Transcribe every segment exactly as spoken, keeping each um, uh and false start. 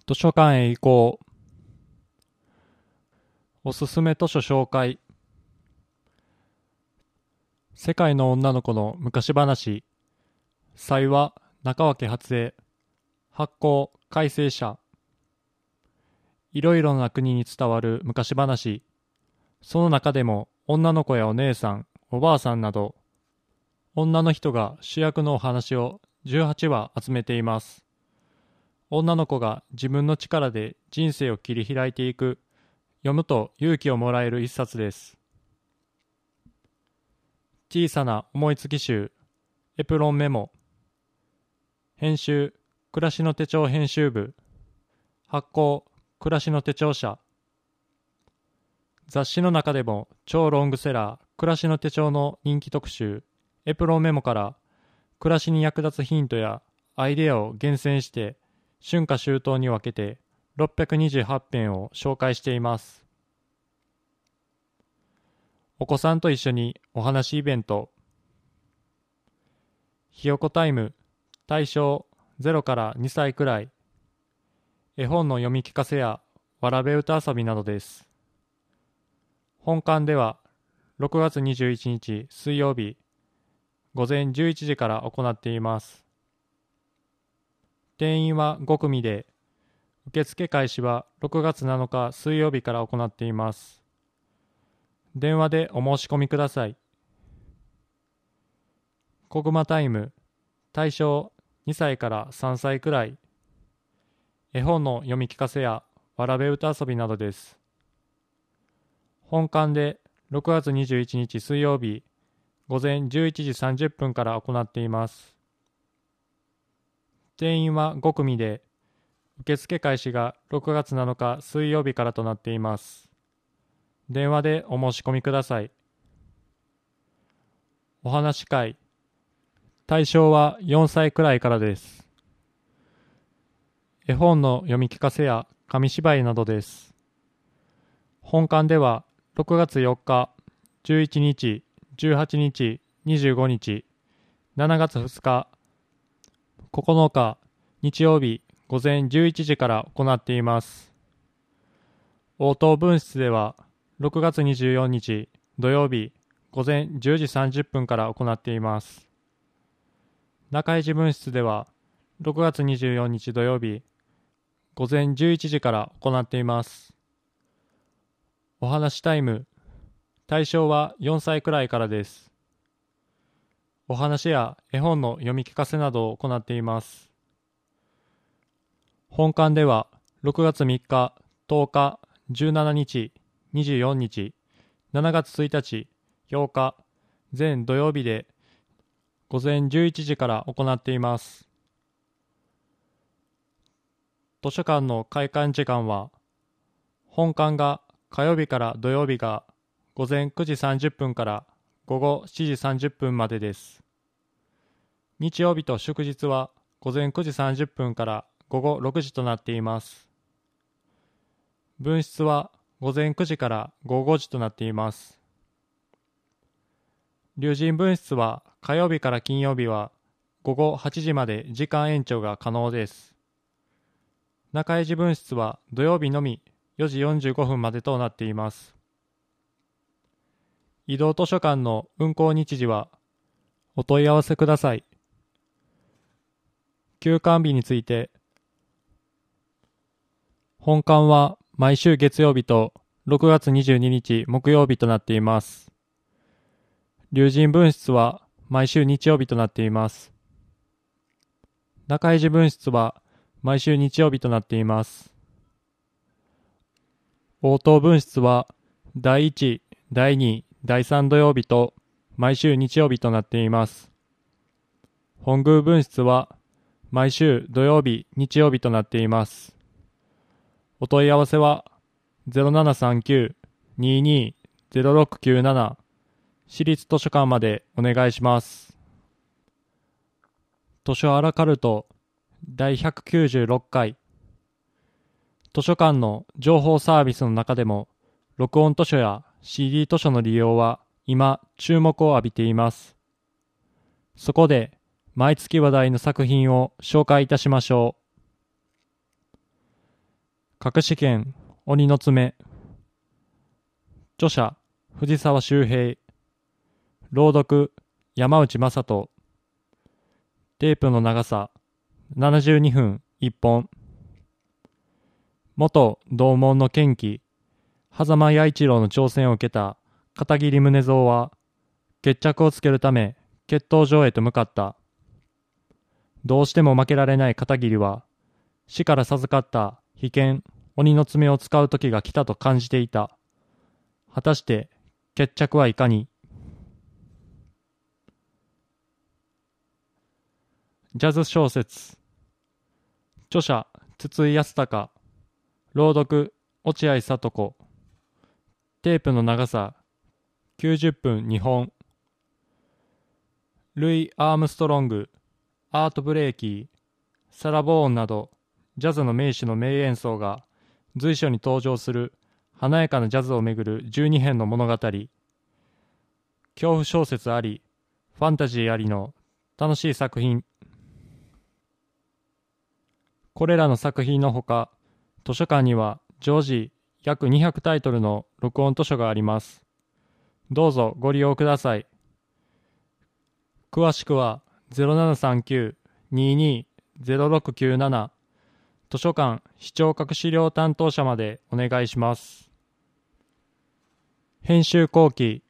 図書館へ行こう。おすすめ図書紹介。世界の女の子の昔話。才話中脇初江。発行改正者。いろいろな国に伝わる昔話。その中でも女の子やお姉さん、おばあさんなど、女の人が主役のお話をじゅうはちわ集めています。女の子が自分の力で人生を切り開いていく、読むと勇気をもらえる一冊です。小さな思いつき集、エプロンメモ。編集、暮らしの手帳編集部。発行、暮らしの手帳社。雑誌の中でも超ロングセラー、暮らしの手帳の人気特集、エプロンメモから暮らしに役立つヒントやアイデアを厳選して春夏秋冬に分けてろっぴゃくにじゅうはち編を紹介しています。お子さんと一緒にお話イベント。ひよこタイム、対象ゼロからにさいくらい。絵本の読み聞かせやわらべ歌遊びなどです。本館ではろくがつにじゅういちにち水曜日午前じゅういちじから行っています。定員はごくみで、受付開始はろくがつなのか水曜日から行っています。電話でお申し込みください。こぐまタイム、対象にさいからさんさいくらい。絵本の読み聞かせやわらべ歌遊びなどです。本館でろくがつにじゅういちにち水曜日午前じゅういちじさんじゅっぷんから行っています。定員はごくみで、受付開始がろくがつなのか水曜日からとなっています。電話でお申し込みください。お話し会。対象はよんさいくらいからです。絵本の読み聞かせや紙芝居などです。本館ではろくがつよっか、じゅういちにち、じゅうはちにち、にじゅうごにち、しちがつふつか、ここのか日曜日午前じゅういちじから行っています。応答分室ではろくがつにじゅうよっか土曜日午前じゅうじさんじゅっぷんから行っています。中井寺分室ではろくがつにじゅうよっか土曜日午前じゅういちじから行っています。お話タイム。対象はよんさいくらいからです。お話や絵本の読み聞かせなどを行っています。本館ではろくがつみっか、とおか、じゅうしちにち、にじゅうよっか、しちがつついたち、ようか、全土曜日で午前じゅういちじから行っています。図書館の開館時間は、本館が火曜日から土曜日が午前くじさんじゅっぷんから午後しちじさんじゅっぷんまでです。日曜日と祝日は午前くじさんじゅっぷんから午後ろくじとなっています。分室は午前くじから午後ごじとなっています。龍神分室は火曜日から金曜日は午後はちじまで時間延長が可能です。中井寺分室は土曜日のみよじよんじゅうごふんまでとなっています。移動図書館の運行日時はお問い合わせください。休館日について、本館は毎週月曜日とろくがつにじゅうににち木曜日となっています。龍神分室は毎週日曜日となっています。中井寺分室は毎週日曜日となっています。応答分室はだいいち、だいに、だいさん土曜日と毎週日曜日となっています。本宮分室は毎週土曜日、日曜日となっています。お問い合わせは ゼロななさんきゅう にーにー ゼロろくきゅうなな 私立図書館までお願いします。図書アラカルトだいひゃくきゅうじゅうろっかい。図書館の情報サービスの中でも録音図書や シーディー 図書の利用は今注目を浴びています。そこで毎月話題の作品を紹介いたしましょう。 隠し剣鬼の爪。著者藤沢周平。朗読山内正人。テープの長さななじゅうにふんいっぽん。元同門の剣騎狭間弥一郎の挑戦を受けた片桐宗蔵は決着をつけるため決闘場へと向かった。どうしても負けられない片桐は死から授かった秘剣鬼の爪を使う時が来たと感じていた。果たして決着はいかに。ジャズ小説。著者筒井康隆。朗読落合聡子。テープの長さきゅうじゅっぷんにほん。ルイ・アームストロング、アート・ブレーキー、サラ・ボーンなどジャズの名手の名演奏が随所に登場する華やかなジャズをめぐるじゅうにへんの物語。恐怖小説ありファンタジーありの楽しい作品。これらの作品のほか図書館には常時約にひゃくタイトルの録音図書があります。どうぞご利用ください。詳しくは ゼロななさんきゅう にーにー ゼロろくきゅうなな 図書館視聴覚資料担当者までお願いします。編集後期。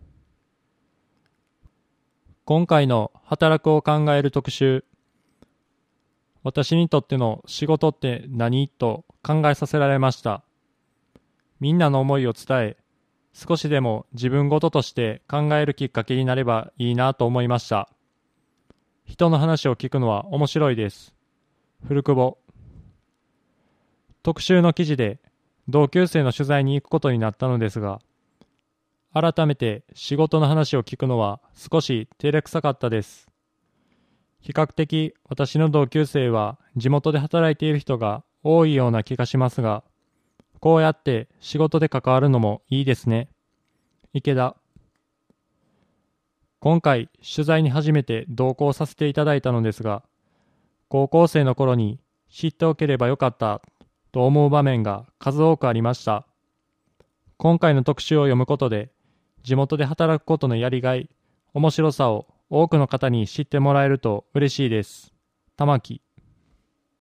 今回の働くを考える特集。私にとっての仕事って何と考えさせられました。みんなの思いを伝え、少しでも自分ごととして考えるきっかけになればいいなと思いました。人の話を聞くのは面白いです。古久保。特集の記事で同級生の取材に行くことになったのですが、改めて仕事の話を聞くのは少し照れくさかったです。比較的私の同級生は地元で働いている人が多いような気がしますが、こうやって仕事で関わるのもいいですね。池田。今回取材に初めて同行させていただいたのですが、高校生の頃に知っておければよかったと思う場面が数多くありました。今回の特集を読むことで、地元で働くことのやりがい、面白さを多くの方に知ってもらえると嬉しいです。玉木。